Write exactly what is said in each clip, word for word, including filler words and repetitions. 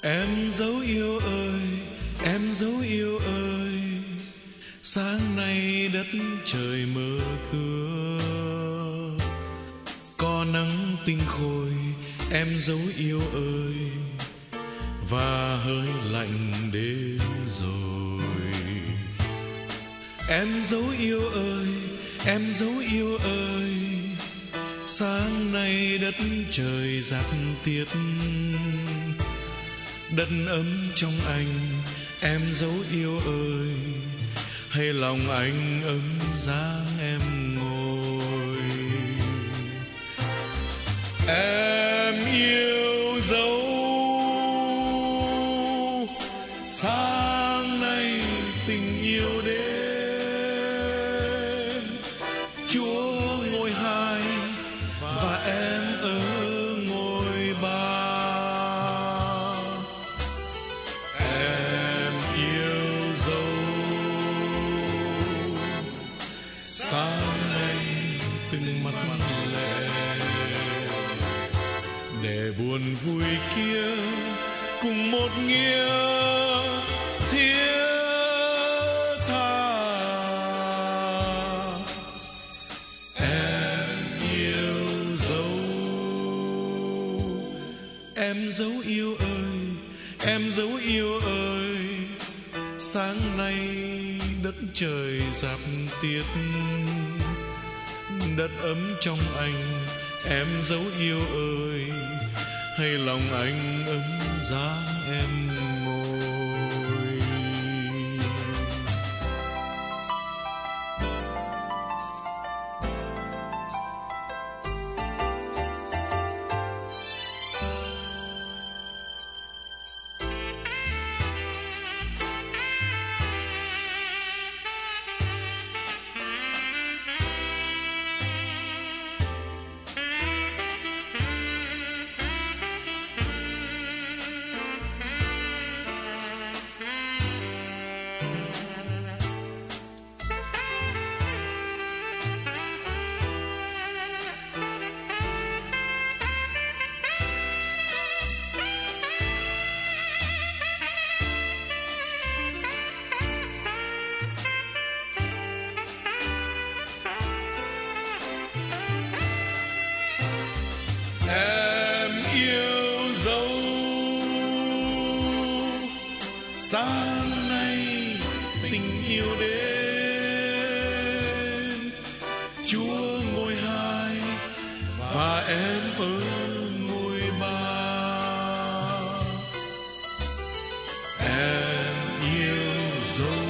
Em dấu yêu ơi, em dấu yêu ơi, sáng nay đất trời mở cửa, có nắng tinh khôi, em dấu yêu ơi, và hơi lạnh đến rồi. Em dấu yêu ơi, em dấu yêu ơi, sáng nay đất trời giặt tiết, đất ấm trong anh, em dấu yêu ơi, hay lòng anh ấm dáng em ngồi. Em yêu dấu sáng nay tình yêu đến, Chúa ngồi hai và em ở ngồi ba. Em yêu dấu sáng nay từng mắt lệ, để buồn vui kia cùng một nghĩa thiết tha. Em yêu dấu, em dấu yêu ơi, em dấu yêu ơi, sáng nay đất trời rạp tiết, đất ấm trong anh, em dấu yêu ơi, hay lòng anh ấm dáng em ngồi. Em yêu dấu sáng nay tình yêu đến, Chúa ngồi hai và em ở ngồi ba. Em yêu dấu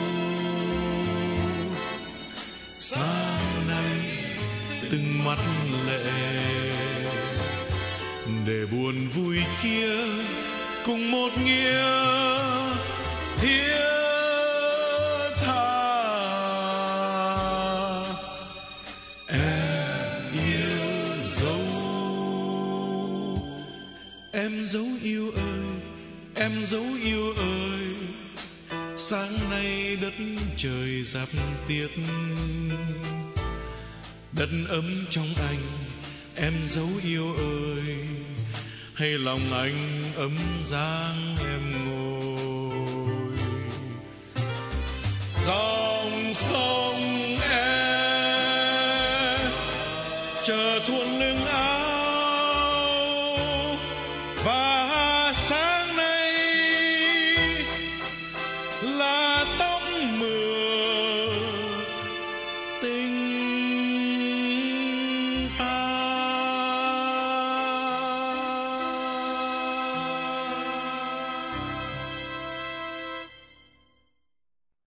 sáng nay từng mắt lệ, để buồn vui kia cùng một nghĩa thiết tha. Em yêu dấu, em dấu yêu ơi, em dấu yêu ơi, sáng nay đất trời rạp tiết, đất ấm trong anh, em dấu yêu ơi, hay lòng anh ấm dáng em ngồi. Dòng sông em chờ thuở